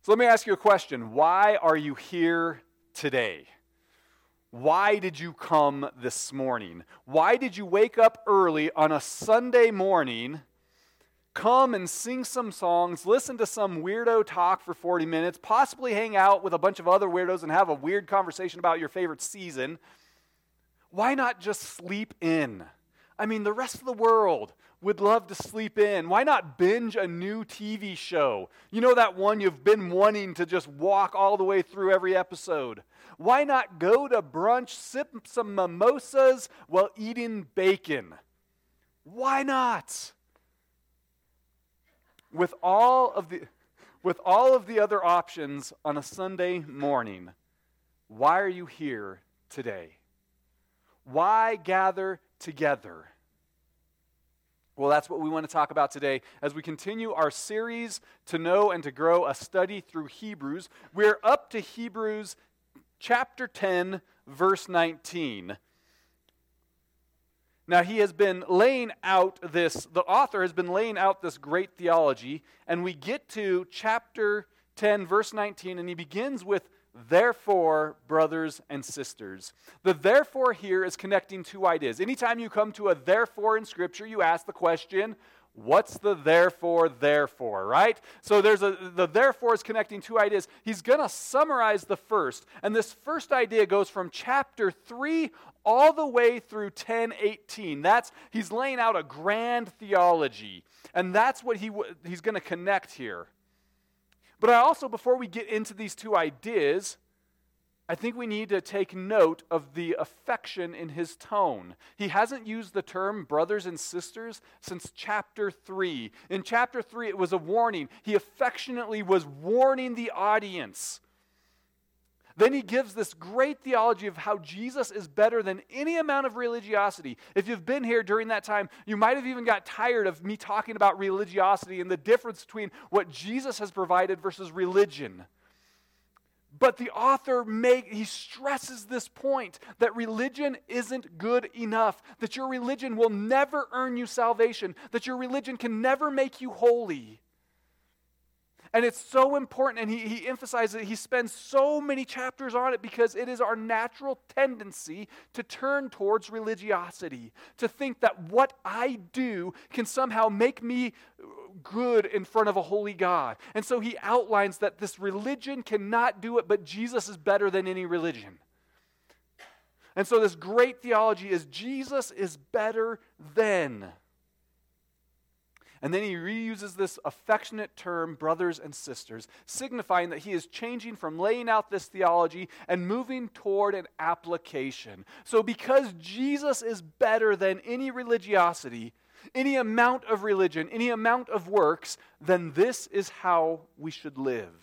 So let me ask you a question. Why are you here today? Why did you come this morning? Why did you wake up early on a Sunday morning, come and sing some songs, listen to some weirdo talk for 40 minutes, possibly hang out with a bunch of other weirdos and have a weird conversation about your favorite season? Why not just sleep in? I mean, the rest of the world would love to sleep in. Why not binge a new TV show? You know that one you've been wanting to just walk all the way through every episode? Why not go to brunch, sip some mimosas while eating bacon? Why not? With all of the other options on a Sunday morning, why are you here today? Why gather together? Well, that's what we want to talk about today as we continue our series to know and to grow a study through Hebrews. We're up to Hebrews chapter 10, verse 19. Now, the author has been laying out this great theology, and we get to chapter 10, verse 19, and he begins with, "Therefore, brothers and sisters." The therefore here is connecting two ideas. Anytime you come to a therefore in Scripture, you ask the question, what's the therefore, right? So the therefore is connecting two ideas. He's going to summarize the first, and this first idea goes from chapter 3 all the way through 10:18. He's laying out a grand theology, and that's what he's going to connect here. But I also, before we get into these two ideas, I think we need to take note of the affection in his tone. He hasn't used the term brothers and sisters since chapter 3. In chapter 3, it was a warning. He affectionately was warning the audience. Then he gives this great theology of how Jesus is better than any amount of religiosity. If you've been here during that time, you might have even got tired of me talking about religiosity and the difference between what Jesus has provided versus religion. But the author he stresses this point that religion isn't good enough, that your religion will never earn you salvation, that your religion can never make you holy. And it's so important, and he emphasizes it. He spends so many chapters on it because it is our natural tendency to turn towards religiosity, to think that what I do can somehow make me good in front of a holy God. And so he outlines that this religion cannot do it, but Jesus is better than any religion. And so this great theology is Jesus is better than. And then he reuses this affectionate term, brothers and sisters, signifying that he is changing from laying out this theology and moving toward an application. So because Jesus is better than any religiosity, any amount of religion, any amount of works, then this is how we should live.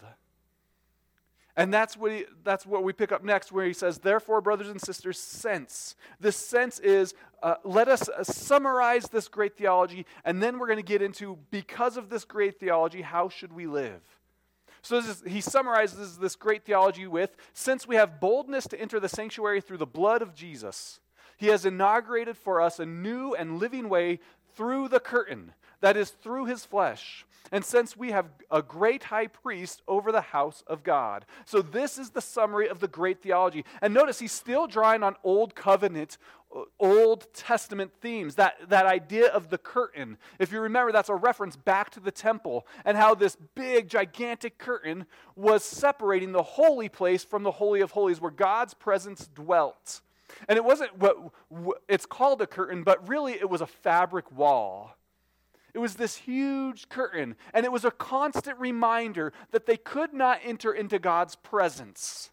And that's what we pick up next, where he says, "Therefore, brothers and sisters, since." This sense is, let us summarize this great theology, and then we're going to get into, because of this great theology, how should we live? So he summarizes this great theology with, "Since we have boldness to enter the sanctuary through the blood of Jesus, he has inaugurated for us a new and living way through the curtain, that is, through his flesh. And since we have a great high priest over the house of God." So this is the summary of the great theology. And notice he's still drawing on Old Covenant, Old Testament themes, that idea of the curtain. If you remember, that's a reference back to the temple and how this big, gigantic curtain was separating the holy place from the Holy of Holies, where God's presence dwelt. And it wasn't it's called a curtain, but really it was a fabric wall. It was this huge curtain, and it was a constant reminder that they could not enter into God's presence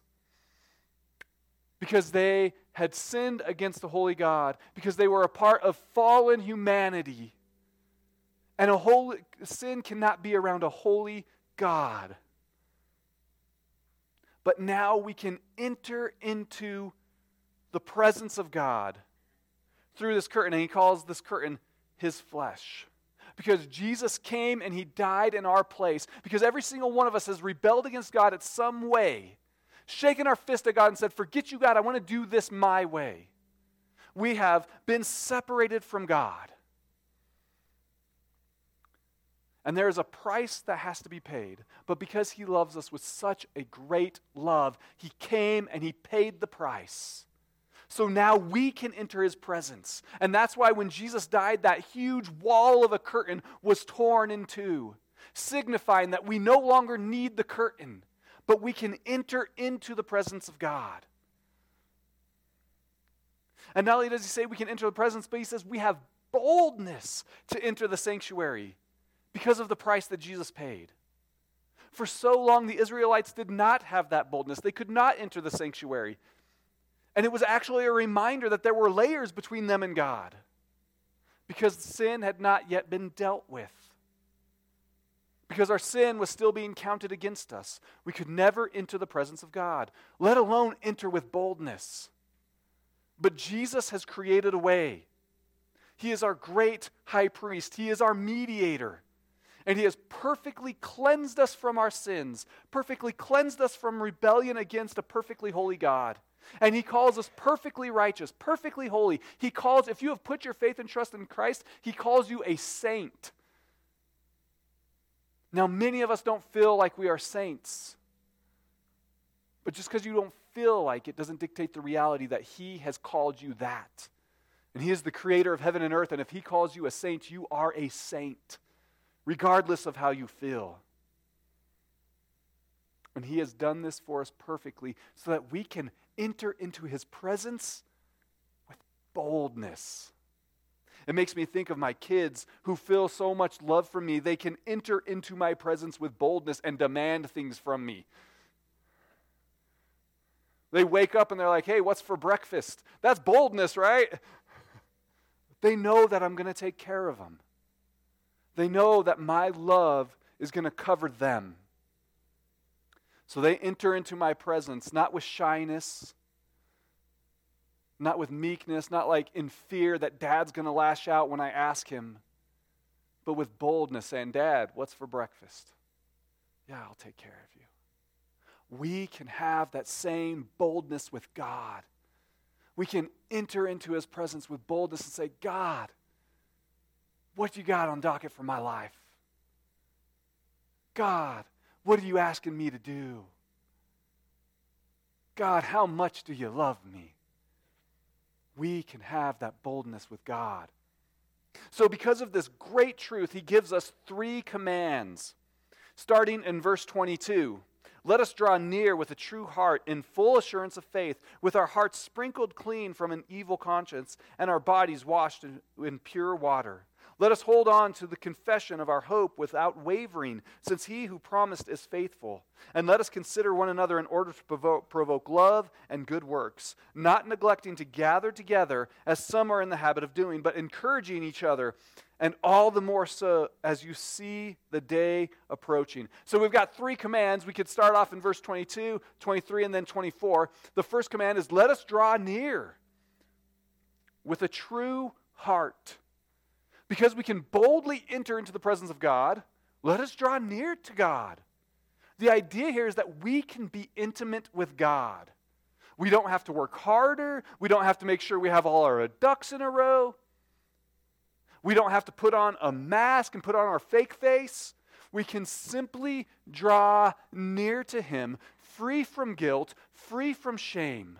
because they had sinned against the holy God, because they were a part of fallen humanity. And sin cannot be around a holy God. But now we can enter into the presence of God through this curtain, and he calls this curtain his flesh. Because Jesus came and he died in our place. Because every single one of us has rebelled against God in some way. Shaken our fist at God and said, "Forget you, God, I want to do this my way." We have been separated from God. And there is a price that has to be paid. But because he loves us with such a great love, he came and he paid the price. So now we can enter his presence. And that's why when Jesus died, that huge wall of a curtain was torn in two, signifying that we no longer need the curtain, but we can enter into the presence of God. And not only does he say we can enter the presence, but he says we have boldness to enter the sanctuary because of the price that Jesus paid. For so long, the Israelites did not have that boldness. They could not enter the sanctuary. And it was actually a reminder that there were layers between them and God, because sin had not yet been dealt with. Because our sin was still being counted against us. We could never enter the presence of God, let alone enter with boldness. But Jesus has created a way. He is our great high priest. He is our mediator. And he has perfectly cleansed us from our sins, perfectly cleansed us from rebellion against a perfectly holy God. And he calls us perfectly righteous, perfectly holy. He calls, if you have put your faith and trust in Christ, he calls you a saint. Now, many of us don't feel like we are saints. But just because you don't feel like it doesn't dictate the reality that he has called you that. And he is the creator of heaven and earth, and if he calls you a saint, you are a saint, regardless of how you feel. And he has done this for us perfectly so that we can enter into his presence with boldness. It makes me think of my kids who feel so much love from me, they can enter into my presence with boldness and demand things from me. They wake up and they're like, hey, what's for breakfast? That's boldness, right? They know that I'm going to take care of them. They know that my love is going to cover them. So they enter into my presence, not with shyness, not with meekness, not like in fear that Dad's going to lash out when I ask him, but with boldness saying, Dad, what's for breakfast? Yeah, I'll take care of you. We can have that same boldness with God. We can enter into his presence with boldness and say, God, what you got on docket for my life? God, what are you asking me to do? God, how much do you love me? We can have that boldness with God. So because of this great truth, he gives us 3 commands. Starting in verse 22. Let us draw near with a true heart in full assurance of faith, with our hearts sprinkled clean from an evil conscience and our bodies washed in pure water. Let us hold on to the confession of our hope without wavering, since he who promised is faithful. And let us consider one another in order to provoke love and good works, not neglecting to gather together, as some are in the habit of doing, but encouraging each other, and all the more so as you see the day approaching. So we've got 3 commands. We could start off in verse 22, 23, and then 24. The first command is, let us draw near with a true heart. Because we can boldly enter into the presence of God, let us draw near to God. The idea here is that we can be intimate with God. We don't have to work harder. We don't have to make sure we have all our ducks in a row. We don't have to put on a mask and put on our fake face. We can simply draw near to him, free from guilt, free from shame.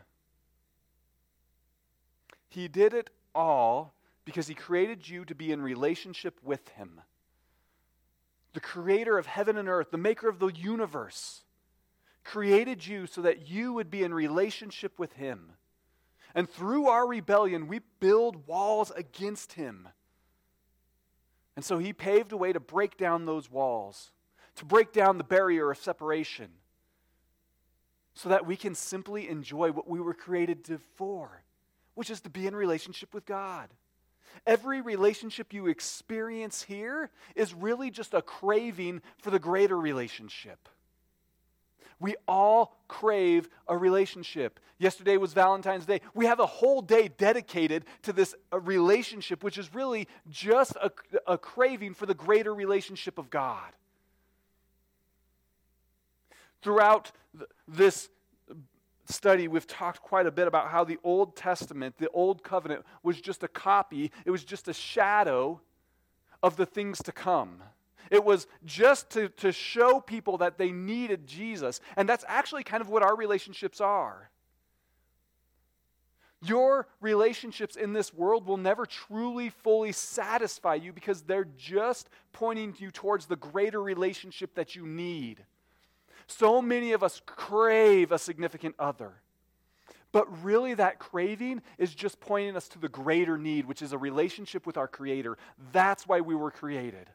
He did it all because he created you to be in relationship with him. The creator of heaven and earth, the maker of the universe, created you so that you would be in relationship with him. And through our rebellion, we build walls against him. And so he paved a way to break down those walls, to break down the barrier of separation, so that we can simply enjoy what we were created for, which is to be in relationship with God. Every relationship you experience here is really just a craving for the greater relationship. We all crave a relationship. Yesterday was Valentine's Day. We have a whole day dedicated to this relationship, which is really just a craving for the greater relationship of God. Throughout this study, we've talked quite a bit about how the Old Testament, the Old Covenant, was just a copy. It was just a shadow of the things to come. It was just to show people that they needed Jesus. And that's actually kind of what our relationships are. Your relationships in this world will never truly, fully satisfy you because they're just pointing you towards the greater relationship that you need. So many of us crave a significant other. But really that craving is just pointing us to the greater need, which is a relationship with our Creator. That's why we were created.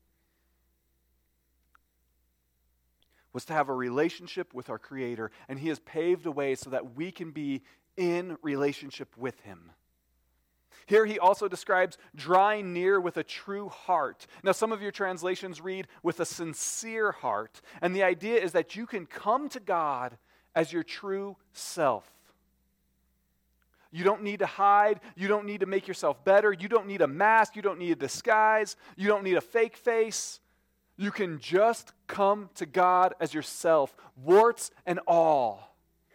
Was to have a relationship with our Creator, and He has paved a way so that we can be in relationship with Him. Here he also describes drawing near with a true heart. Now some of your translations read with a sincere heart, and the idea is that you can come to God as your true self. You don't need to hide, you don't need to make yourself better, you don't need a mask, you don't need a disguise, you don't need a fake face. You can just come to God as yourself, warts and all.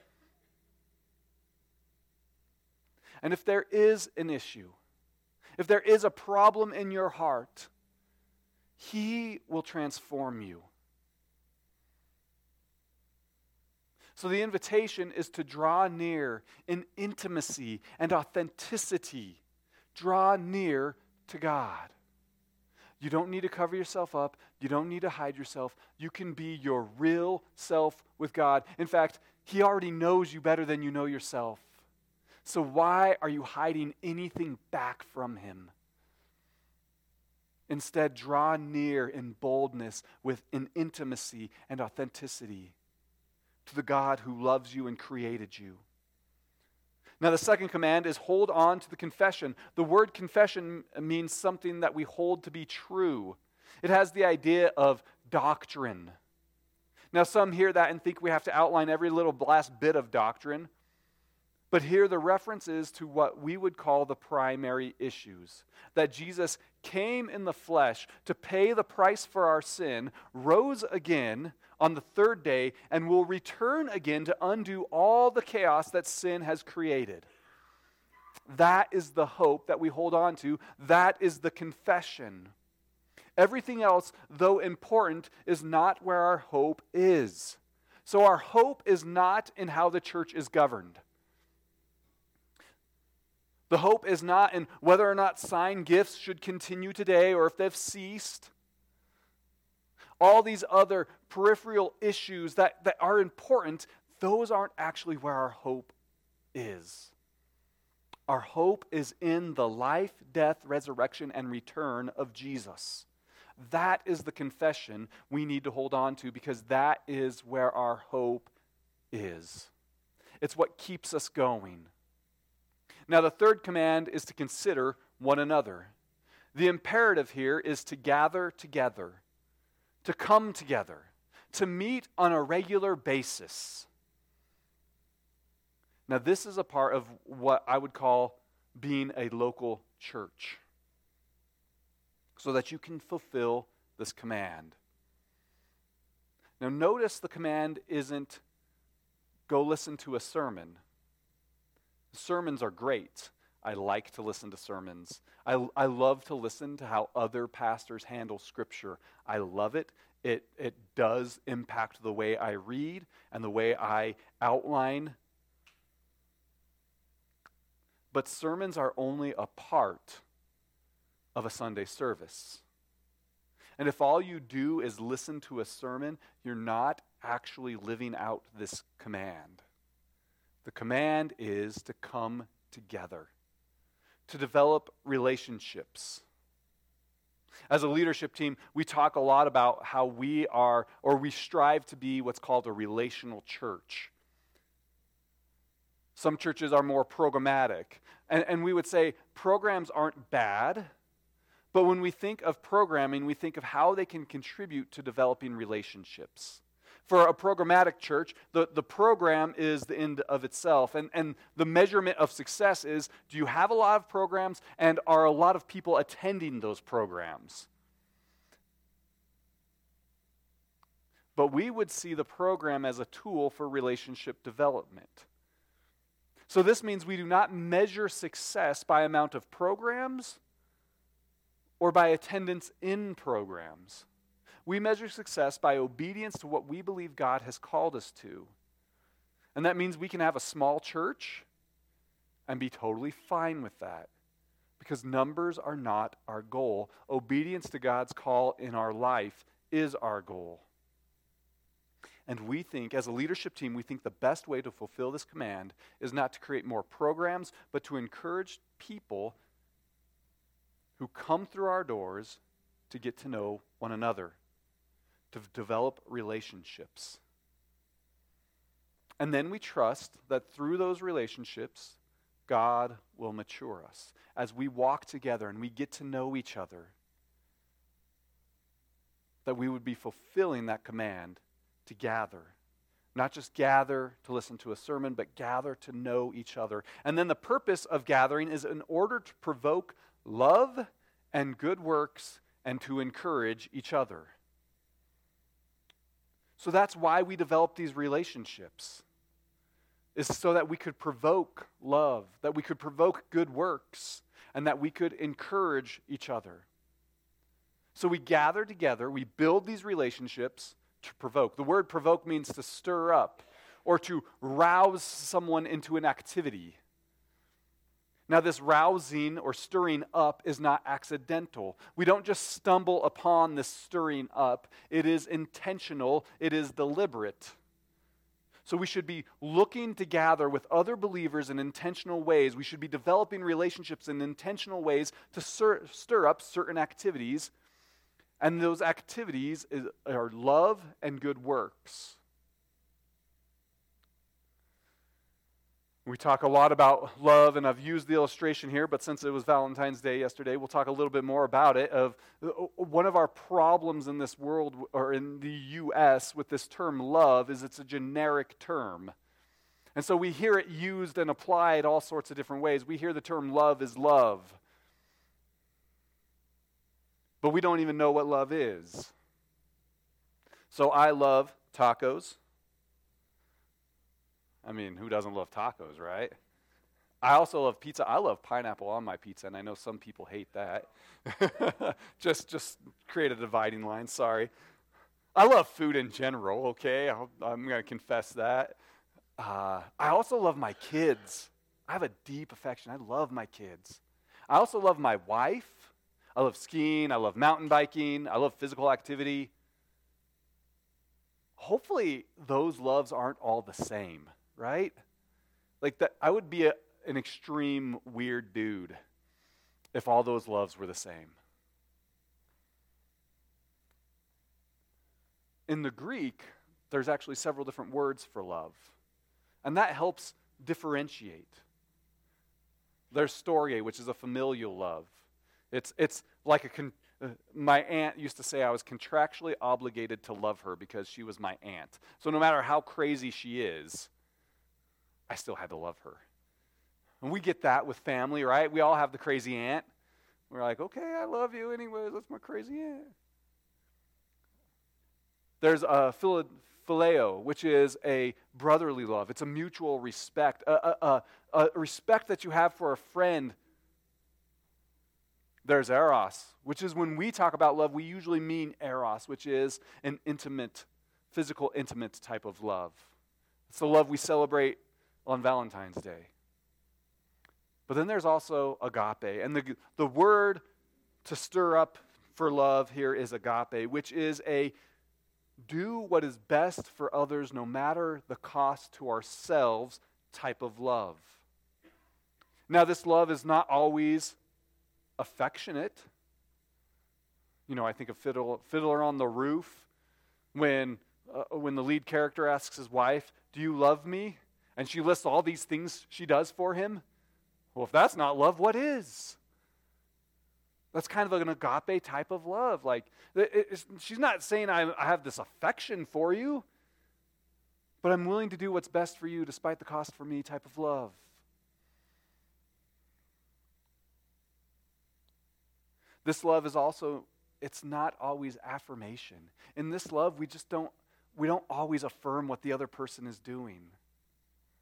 And if there is an issue, if there is a problem in your heart, He will transform you. So the invitation is to draw near in intimacy and authenticity. Draw near to God. You don't need to cover yourself up. You don't need to hide yourself. You can be your real self with God. In fact, He already knows you better than you know yourself. So why are you hiding anything back from Him? Instead, draw near in boldness, in intimacy and authenticity to the God who loves you and created you. Now, the second command is hold on to the confession. The word confession means something that we hold to be true. It has the idea of doctrine. Now, some hear that and think we have to outline every little last bit of doctrine. But here the reference is to what we would call the primary issues. That Jesus came in the flesh to pay the price for our sin, rose again on the third day, and will return again to undo all the chaos that sin has created. That is the hope that we hold on to. That is the confession. Everything else, though important, is not where our hope is. So our hope is not in how the church is governed. The hope is not in whether or not sign gifts should continue today or if they've ceased. All these other peripheral issues that are important, those aren't actually where our hope is. Our hope is in the life, death, resurrection, and return of Jesus. That is the confession we need to hold on to because that is where our hope is. It's what keeps us going. Now, the third command is to consider one another. The imperative here is to gather together, to come together, to meet on a regular basis. Now, this is a part of what I would call being a local church, so that you can fulfill this command. Now, notice the command isn't go listen to a sermon. Sermons are great. I like to listen to sermons. I love to listen to how other pastors handle Scripture. I love it. It does impact the way I read and the way I outline. But sermons are only a part of a Sunday service. And if all you do is listen to a sermon, you're not actually living out this command. The command is to come together, to develop relationships. As a leadership team, we talk a lot about how we are, or we strive to be what's called a relational church. Some churches are more programmatic. And we would say programs aren't bad, but when we think of programming, we think of how they can contribute to developing relationships. For a programmatic church, the program is the end of itself. And the measurement of success is, do you have a lot of programs, and are a lot of people attending those programs? But we would see the program as a tool for relationship development. So this means we do not measure success by amount of programs or by attendance in programs. We measure success by obedience to what we believe God has called us to. And that means we can have a small church and be totally fine with that, because numbers are not our goal. Obedience to God's call in our life is our goal. And we think, as a leadership team, we think the best way to fulfill this command is not to create more programs, but to encourage people who come through our doors to get to know one another, to develop relationships. And then we trust that through those relationships, God will mature us as we walk together and we get to know each other, that we would be fulfilling that command to gather. Not just gather to listen to a sermon, but gather to know each other. And then the purpose of gathering is in order to provoke love and good works and to encourage each other. So that's why we develop these relationships, is so that we could provoke love, that we could provoke good works, and that we could encourage each other. So we gather together, we build these relationships to provoke. The word provoke means to stir up or to rouse someone into an activity. Now, this rousing or stirring up is not accidental. We don't just stumble upon this stirring up. It is intentional. It is deliberate. So we should be looking to gather with other believers in intentional ways. We should be developing relationships in intentional ways to stir up certain activities. And those activities are love and good works. We talk a lot about love, and I've used the illustration here, but since it was Valentine's Day yesterday, we'll talk a little bit more about it. Of one of our problems in this world, or in the U.S., with this term love, is it's a generic term. And so we hear it used and applied all sorts of different ways. We hear the term love is love, but we don't even know what love is. So I love tacos. I mean, who doesn't love tacos, right? I also love pizza. I love pineapple on my pizza, and I know some people hate that. just create a dividing line, sorry. I love food in general, okay? I'm going to confess that. I also love my kids. I have a deep affection. I love my kids. I also love my wife. I love skiing. I love mountain biking. I love physical activity. Hopefully, those loves aren't all the same, right? Like that, I would be an extreme weird dude if all those loves were the same. In the Greek, there's actually several different words for love, and that helps differentiate. There's storge, which is a familial love. It's like my aunt used to say I was contractually obligated to love her because she was my aunt. So no matter how crazy she is, I still had to love her. And we get that with family, right? We all have the crazy aunt. We're like, okay, I love you anyway. That's my crazy aunt. There's a phileo, which is a brotherly love. It's a mutual respect, a respect that you have for a friend. There's eros, which is when we talk about love, we usually mean eros, which is an intimate, physical, intimate type of love. It's the love we celebrate on Valentine's Day. But then there's also agape, and the word to stir up for love here is agape, which is a do what is best for others no matter the cost to ourselves type of love. Now, this love is not always affectionate. You know, I think of Fiddler on the Roof when the lead character asks his wife, "Do you love me?" And she lists all these things she does for him. Well, if that's not love, what is? That's kind of an agape type of love. Like, she's not saying I have this affection for you, but I'm willing to do what's best for you despite the cost for me type of love. This love is also, it's not always affirmation. In this love, we don't always affirm what the other person is doing.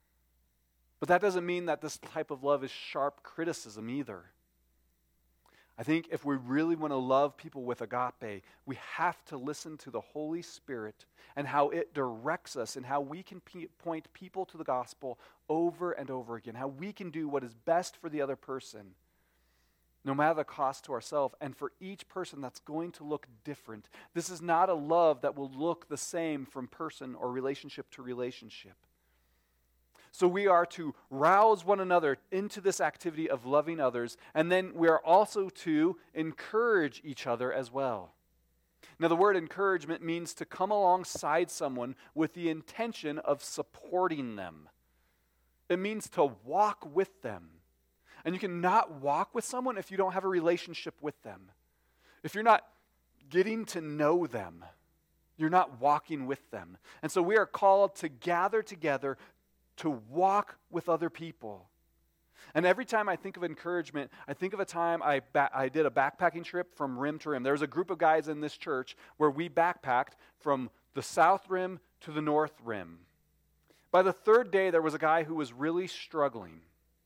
But that doesn't mean that this type of love is sharp criticism either. I think if we really want to love people with agape, we have to listen to the Holy Spirit and how it directs us and how we can point people to the gospel over and over again, how we can do what is best for the other person, no matter the cost to ourselves. And for each person, that's going to look different. This is not a love that will look the same from person or relationship to relationship. So we are to rouse one another into this activity of loving others, and then we are also to encourage each other as well. Now, the word encouragement means to come alongside someone with the intention of supporting them. It means to walk with them. And you cannot walk with someone if you don't have a relationship with them. If you're not getting to know them, you're not walking with them. And so we are called to gather together to walk with other people. And every time I think of encouragement, I think of a time I did a backpacking trip from rim to rim. There was a group of guys in this church where we backpacked from the south rim to the north rim. By the third day, there was a guy who was really struggling.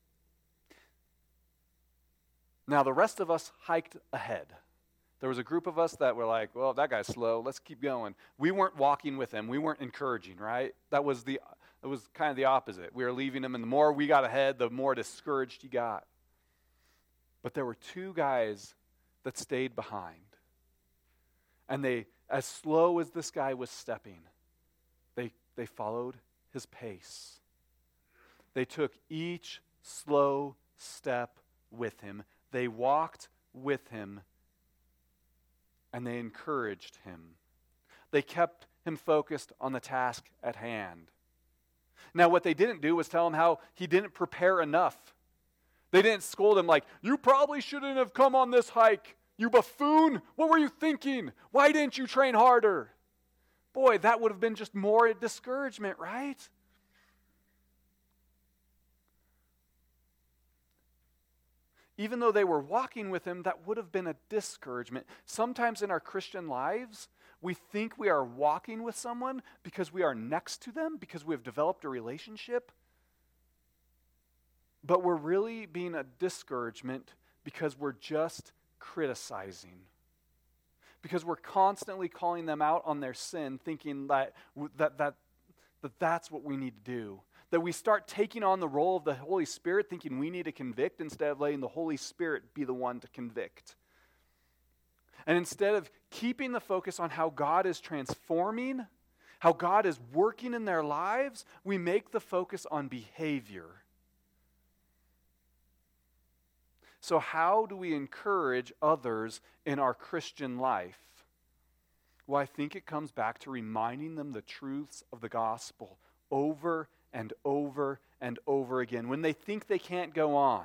Now, the rest of us hiked ahead. There was a group of us that were like, well, that guy's slow, let's keep going. We weren't walking with him. We weren't encouraging, right? It was kind of the opposite. We were leaving him, and the more we got ahead, the more discouraged he got. But there were two guys that stayed behind. And they, as slow as this guy was stepping, they followed his pace. They took each slow step with him. They walked with him, and they encouraged him. They kept him focused on the task at hand. Now, what they didn't do was tell him how he didn't prepare enough. They didn't scold him like, you probably shouldn't have come on this hike. You buffoon. What were you thinking? Why didn't you train harder? Boy, that would have been just more discouragement, right? Even though they were walking with him, that would have been a discouragement. Sometimes in our Christian lives, we think we are walking with someone because we are next to them, because we have developed a relationship. But we're really being a discouragement because we're just criticizing. Because we're constantly calling them out on their sin, thinking that's what we need to do. That we start taking on the role of the Holy Spirit, thinking we need to convict instead of letting the Holy Spirit be the one to convict. And instead of keeping the focus on how God is transforming, how God is working in their lives, we make the focus on behavior. So how do we encourage others in our Christian life? Well, I think it comes back to reminding them the truths of the gospel over and over and over again. When they think they can't go on,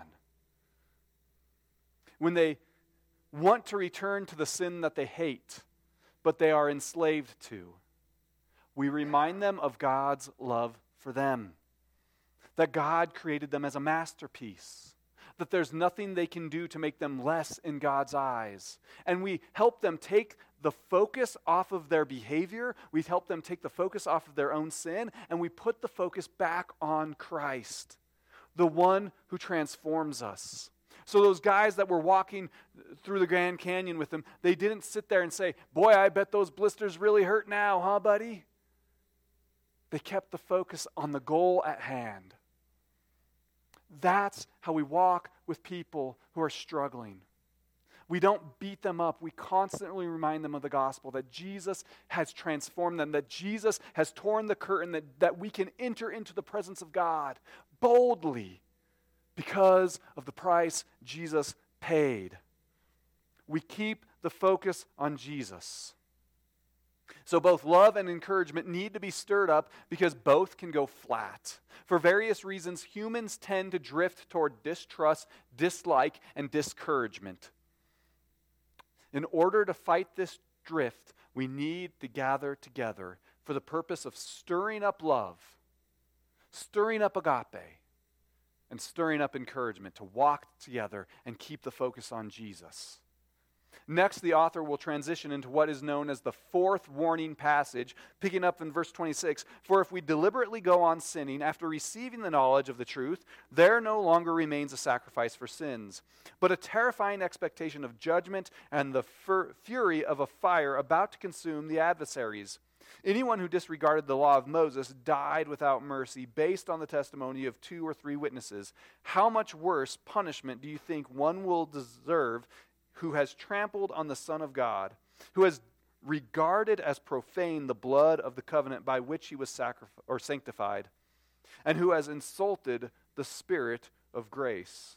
when they want to return to the sin that they hate, but they are enslaved to, we remind them of God's love for them, that God created them as a masterpiece, that there's nothing they can do to make them less in God's eyes. And we help them take the focus off of their behavior, we help them take the focus off of their own sin, and we put the focus back on Christ, the one who transforms us. So those guys that were walking through the Grand Canyon with them, they didn't sit there and say, boy, I bet those blisters really hurt now, huh, buddy? They kept the focus on the goal at hand. That's how we walk with people who are struggling. We don't beat them up. We constantly remind them of the gospel, that Jesus has transformed them, that Jesus has torn the curtain, that we can enter into the presence of God boldly because of the price Jesus paid. We keep the focus on Jesus. So both love and encouragement need to be stirred up because both can go flat. For various reasons, humans tend to drift toward distrust, dislike, and discouragement. In order to fight this drift, we need to gather together for the purpose of stirring up love, stirring up agape, and stirring up encouragement to walk together and keep the focus on Jesus. Next, the author will transition into what is known as the fourth warning passage, picking up in verse 26. For if we deliberately go on sinning after receiving the knowledge of the truth, there no longer remains a sacrifice for sins, but a terrifying expectation of judgment and the fury of a fire about to consume the adversaries. Anyone who disregarded the law of Moses died without mercy based on the testimony of 2 or 3 witnesses. How much worse punishment do you think one will deserve who has trampled on the Son of God, who has regarded as profane the blood of the covenant by which he was sanctified, and who has insulted the Spirit of grace?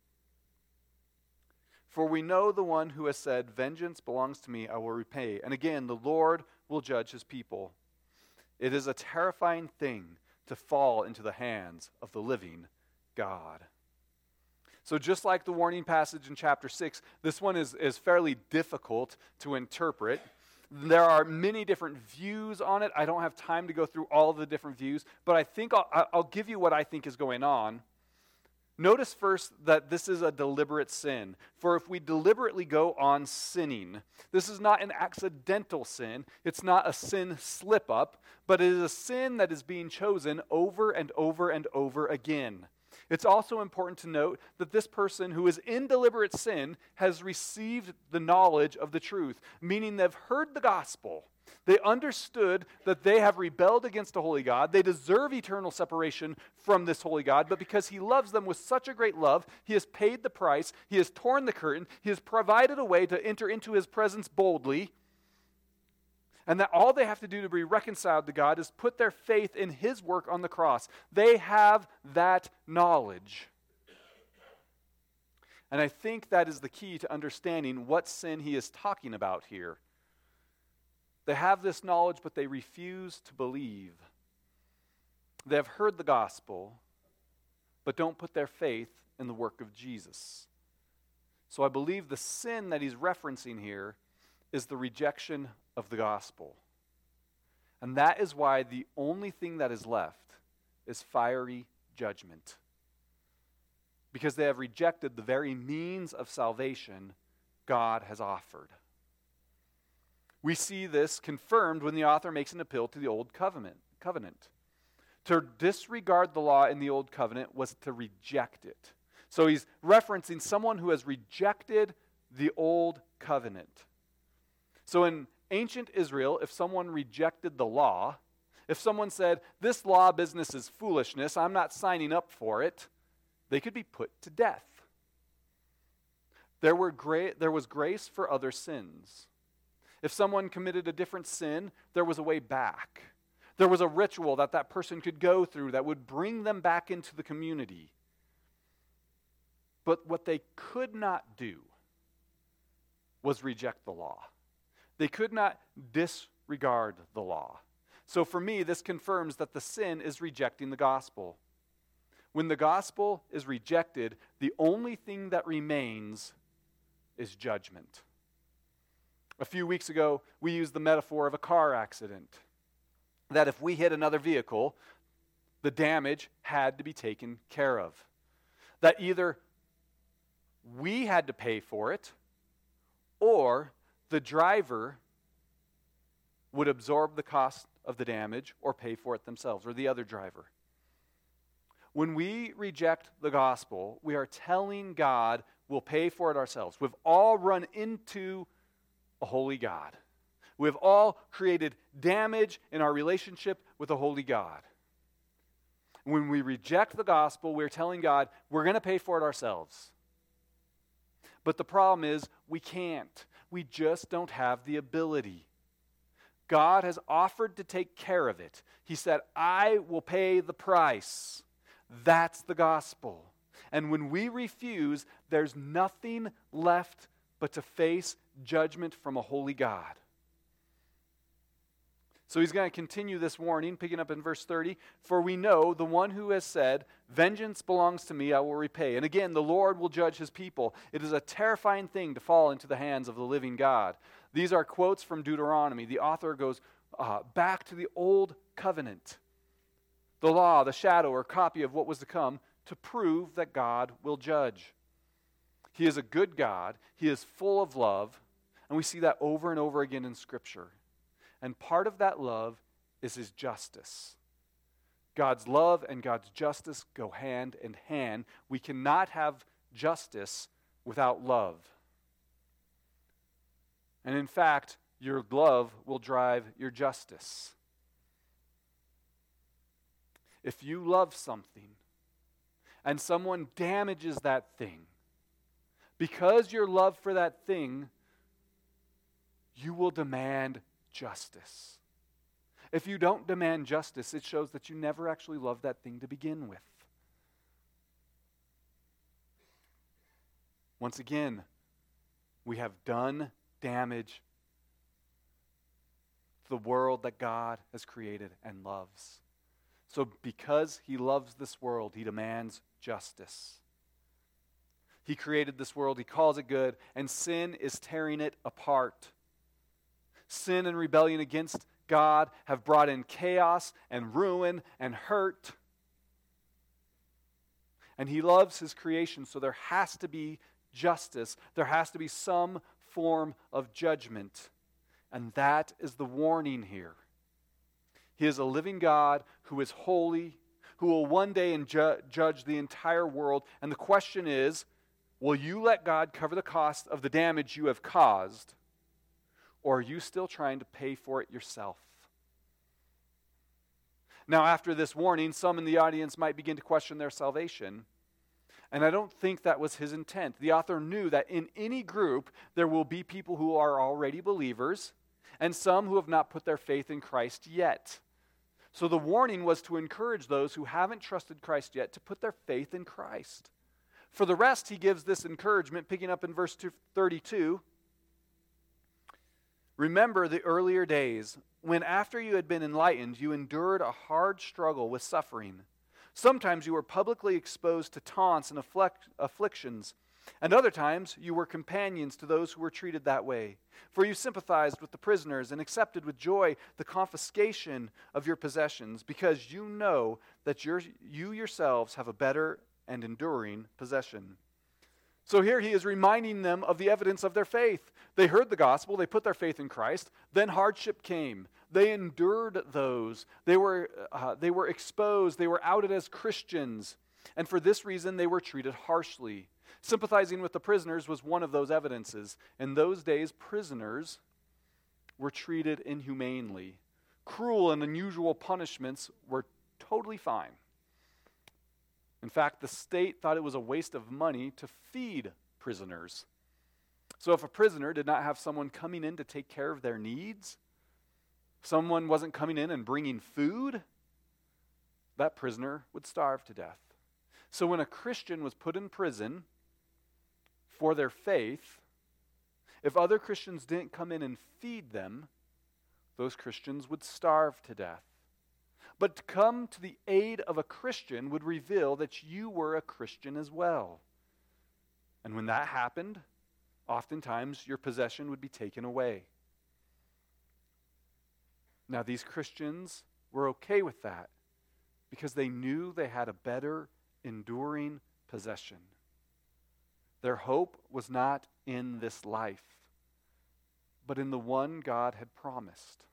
For we know the one who has said, vengeance belongs to me, I will repay. And again, the Lord will judge his people. It is a terrifying thing to fall into the hands of the living God. So just like the warning passage in chapter 6, this one is fairly difficult to interpret. There are many different views on it. I don't have time to go through all the different views, but I think I'll give you what I think is going on. Notice first that this is a deliberate sin. For if we deliberately go on sinning, this is not an accidental sin. It's not a sin slip-up, but it is a sin that is being chosen over and over and over again. It's also important to note that this person who is in deliberate sin has received the knowledge of the truth, meaning they've heard the gospel. They understood that they have rebelled against a holy God. They deserve eternal separation from this holy God, but because he loves them with such a great love, he has paid the price, he has torn the curtain, he has provided a way to enter into his presence boldly, and that all they have to do to be reconciled to God is put their faith in his work on the cross. They have that knowledge. And I think that is the key to understanding what sin he is talking about here. They have this knowledge, but they refuse to believe. They have heard the gospel, but don't put their faith in the work of Jesus. So I believe the sin that he's referencing here is the rejection of the gospel. And that is why the only thing that is left is fiery judgment. Because they have rejected the very means of salvation God has offered. We see this confirmed when the author makes an appeal to the old covenant. To disregard the law in the old covenant was to reject it. So he's referencing someone who has rejected the old covenant. So in ancient Israel, if someone rejected the law, if someone said, this law business is foolishness, I'm not signing up for it, they could be put to death. There was grace for other sins. If someone committed a different sin, there was a way back. There was a ritual that person could go through that would bring them back into the community. But what they could not do was reject the law. They could not disregard the law. So for me, this confirms that the sin is rejecting the gospel. When the gospel is rejected, the only thing that remains is judgment. A few weeks ago, we used the metaphor of a car accident. That if we hit another vehicle, the damage had to be taken care of. That either we had to pay for it, or the driver would absorb the cost of the damage or pay for it themselves, or the other driver. When we reject the gospel, we are telling God we'll pay for it ourselves. We've all run into a holy God. We've all created damage in our relationship with a holy God. When we reject the gospel, we're telling God we're going to pay for it ourselves. But the problem is we can't. We just don't have the ability. God has offered to take care of it. He said, I will pay the price. That's the gospel. And when we refuse, there's nothing left but to face judgment from a holy God. So he's going to continue this warning, picking up in verse 30. For we know the one who has said, vengeance belongs to me, I will repay. And again, the Lord will judge his people. It is a terrifying thing to fall into the hands of the living God. These are quotes from Deuteronomy. The author goes back to the old covenant. The law, the shadow or copy of what was to come, to prove that God will judge. He is a good God. He is full of love. And we see that over and over again in Scripture. And part of that love is his justice. God's love and God's justice go hand in hand. We cannot have justice without love. And in fact, your love will drive your justice. If you love something and someone damages that thing, because your love for that thing, you will demand justice. If you don't demand justice, it shows that you never actually loved that thing to begin with. Once again, we have done damage to the world that God has created and loves. So because he loves this world, he demands justice. He created this world, he calls it good, and sin is tearing it apart. Sin and rebellion against God have brought in chaos and ruin and hurt. And he loves his creation, so there has to be justice. There has to be some form of judgment. And that is the warning here. He is a living God who is holy, who will one day judge the entire world. And the question is, will you let God cover the cost of the damage you have caused, or are you still trying to pay for it yourself? Now, after this warning, some in the audience might begin to question their salvation. And I don't think that was his intent. The author knew that in any group, there will be people who are already believers and some who have not put their faith in Christ yet. So the warning was to encourage those who haven't trusted Christ yet to put their faith in Christ. For the rest, he gives this encouragement, picking up in verse 32. Remember the earlier days when after you had been enlightened, you endured a hard struggle with suffering. Sometimes you were publicly exposed to taunts and afflictions, and other times you were companions to those who were treated that way. For you sympathized with the prisoners and accepted with joy the confiscation of your possessions, because you know that you yourselves have a better and enduring possession. So here he is reminding them of the evidence of their faith. They heard the gospel, they put their faith in Christ, then hardship came. They endured those. They were exposed, they were outed as Christians, and for this reason they were treated harshly. Sympathizing with the prisoners was one of those evidences. In those days, prisoners were treated inhumanely. Cruel and unusual punishments were totally fine. In fact, the state thought it was a waste of money to feed prisoners. So if a prisoner did not have someone coming in to take care of their needs, someone wasn't coming in and bringing food, that prisoner would starve to death. So when a Christian was put in prison for their faith, if other Christians didn't come in and feed them, those Christians would starve to death. But to come to the aid of a Christian would reveal that you were a Christian as well. And when that happened, oftentimes your possession would be taken away. Now, these Christians were okay with that because they knew they had a better, enduring possession. Their hope was not in this life, but in the one God had promised.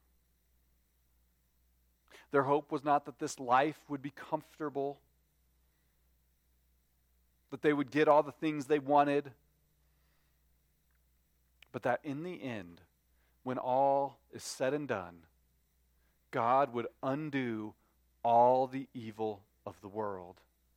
Their hope was not that this life would be comfortable, that they would get all the things they wanted, but that in the end, when all is said and done, God would undo all the evil of the world.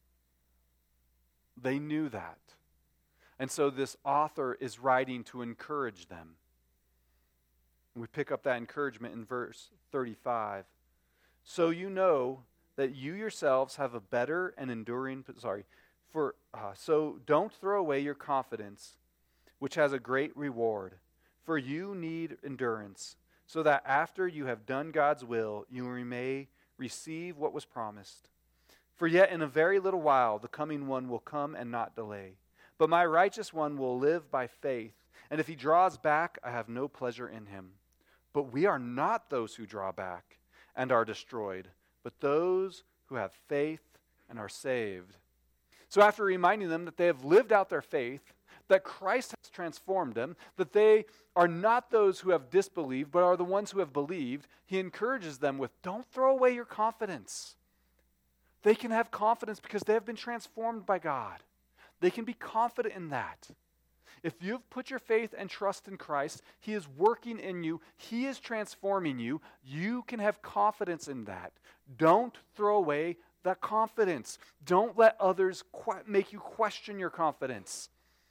They knew that. And so this author is writing to encourage them. We pick up that encouragement in verse 35. So you know that you yourselves have a better and enduring, so don't throw away your confidence, which has a great reward. For you need endurance, so that after you have done God's will, you may receive what was promised. For yet in a very little while the coming one will come and not delay. But my righteous one will live by faith, and if he draws back, I have no pleasure in him. But we are not those who draw back and are destroyed, but those who have faith and are saved. So after reminding them that they have lived out their faith, that Christ has transformed them, that they are not those who have disbelieved, but are the ones who have believed, he encourages them with, don't throw away your confidence. They can have confidence because they have been transformed by God. They can be confident in that. If you've put your faith and trust in Christ, he is working in you, he is transforming you, you can have confidence in that. Don't throw away that confidence. Don't let others make you question your confidence.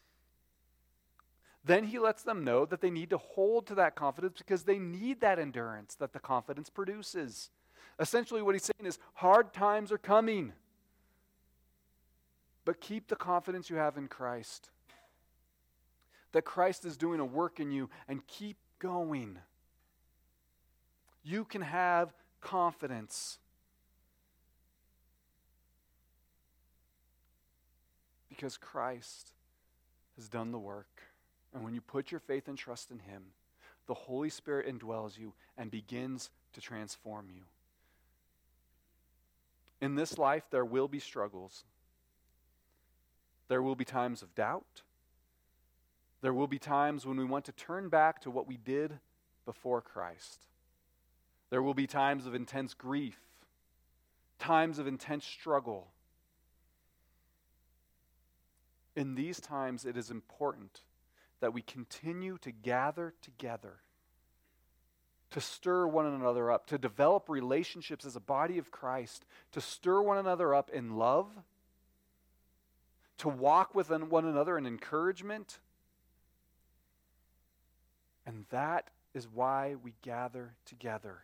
Then he lets them know that they need to hold to that confidence because they need that endurance that the confidence produces. Essentially what he's saying is, hard times are coming, but keep the confidence you have in Christ. That Christ is doing a work in you, and keep going. You can have confidence because Christ has done the work. And when you put your faith and trust in him, the Holy Spirit indwells you and begins to transform you. In this life, there will be struggles. There will be times of doubt. There will be times when we want to turn back to what we did before Christ. There will be times of intense grief, times of intense struggle. In these times, it is important that we continue to gather together, to stir one another up, to develop relationships as a body of Christ, to stir one another up in love, to walk with one another in encouragement. And that is why we gather together.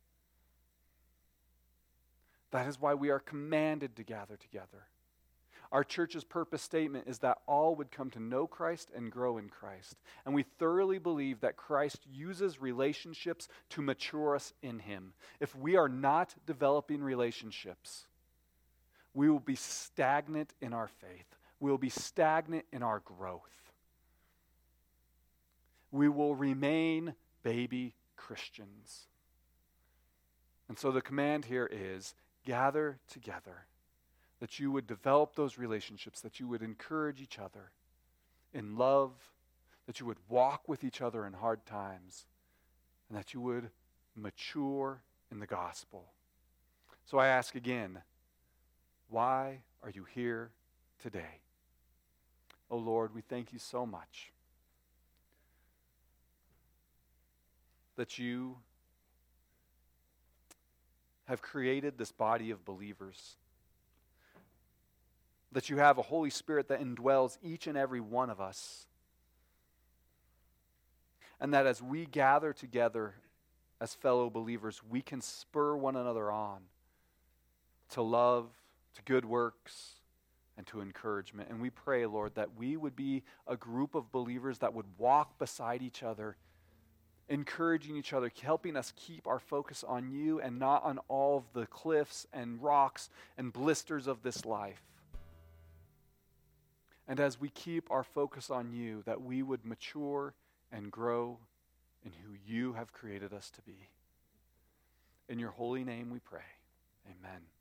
That is why we are commanded to gather together. Our church's purpose statement is that all would come to know Christ and grow in Christ. And we thoroughly believe that Christ uses relationships to mature us in him. If we are not developing relationships, we will be stagnant in our faith. We will be stagnant in our growth. We will remain baby Christians. And so the command here is, gather together, that you would develop those relationships, that you would encourage each other in love, that you would walk with each other in hard times, and that you would mature in the gospel. So I ask again, why are you here today? Oh Lord, we thank you so much that you have created this body of believers, that you have a Holy Spirit that indwells each and every one of us, and that as we gather together as fellow believers, we can spur one another on to love, to good works, and to encouragement. And we pray, Lord, that we would be a group of believers that would walk beside each other, encouraging each other, helping us keep our focus on you and not on all of the cliffs and rocks and blisters of this life. And as we keep our focus on you, that we would mature and grow in who you have created us to be. In your holy name we pray. Amen.